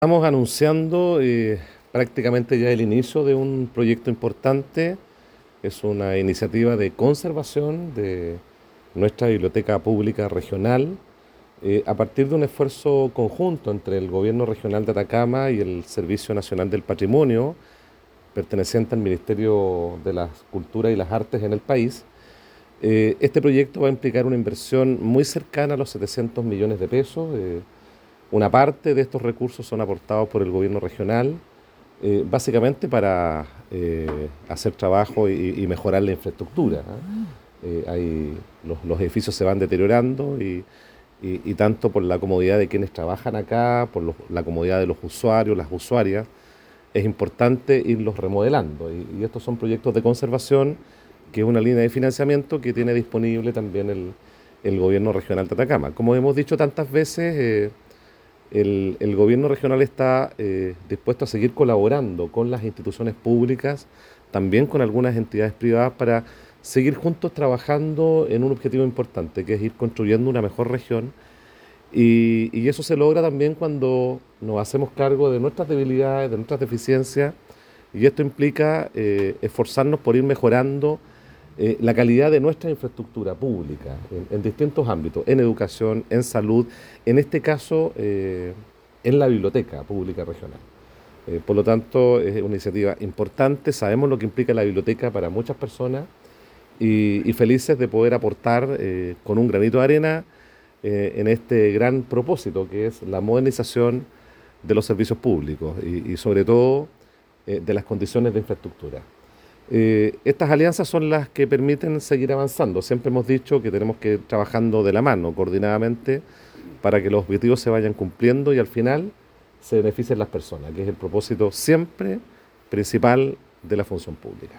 Estamos anunciando prácticamente ya el inicio de un proyecto importante. Es una iniciativa de conservación de nuestra biblioteca pública regional a partir de un esfuerzo conjunto entre el Gobierno Regional de Atacama y el Servicio Nacional del Patrimonio, perteneciente al Ministerio de las Culturas y las Artes en el país. Este proyecto va a implicar una inversión muy cercana a los 700 millones de pesos. Una parte de estos recursos son aportados por el gobierno regional, básicamente para hacer trabajo y mejorar la infraestructura. Los edificios se van deteriorando y tanto por la comodidad de quienes trabajan acá, por la comodidad de los usuarios, las usuarias, es importante irlos remodelando. Y estos son proyectos de conservación, que es una línea de financiamiento que tiene disponible también el gobierno regional de Atacama. Como hemos dicho tantas veces, el gobierno regional está dispuesto a seguir colaborando con las instituciones públicas, también con algunas entidades privadas, para seguir juntos trabajando en un objetivo importante, que es ir construyendo una mejor región. Y eso se logra también cuando nos hacemos cargo de nuestras debilidades, de nuestras deficiencias, y esto implica esforzarnos por ir mejorando la calidad de nuestra infraestructura pública en distintos ámbitos, en educación, en salud, en este caso en la biblioteca pública regional. Por lo tanto, es una iniciativa importante, sabemos lo que implica la biblioteca para muchas personas y felices de poder aportar con un granito de arena en este gran propósito, que es la modernización de los servicios públicos y sobre todo de las condiciones de infraestructura. Estas alianzas son las que permiten seguir avanzando. Siempre hemos dicho que tenemos que ir trabajando de la mano, coordinadamente, para que los objetivos se vayan cumpliendo y al final se beneficien las personas, que es el propósito siempre principal de la función pública.